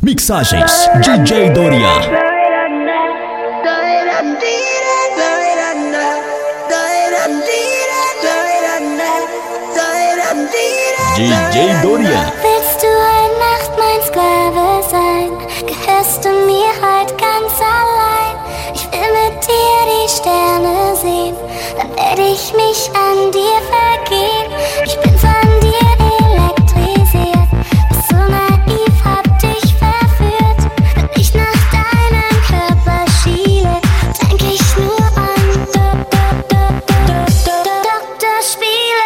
Mixagens DJ Doria. DJ Doria. Willst du eine Nacht mein Sklave sein? Gehörst du mir heute ganz allein? Ich will mit dir die Sterne sehen, dann werde ich mich an dir vergehen. Ich bin von dir elektrisiert, bist so naiv, hab dich verführt. Wenn ich nach deinem Körper schiele, denk ich nur an Doktorspiele.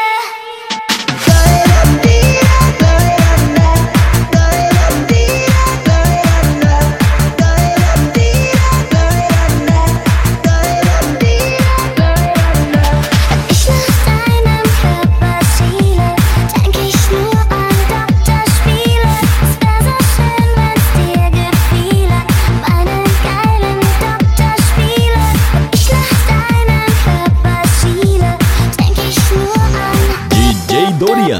Doria.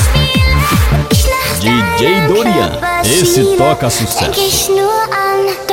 DJ Doria, esse toca sucesso. Denk ich nur an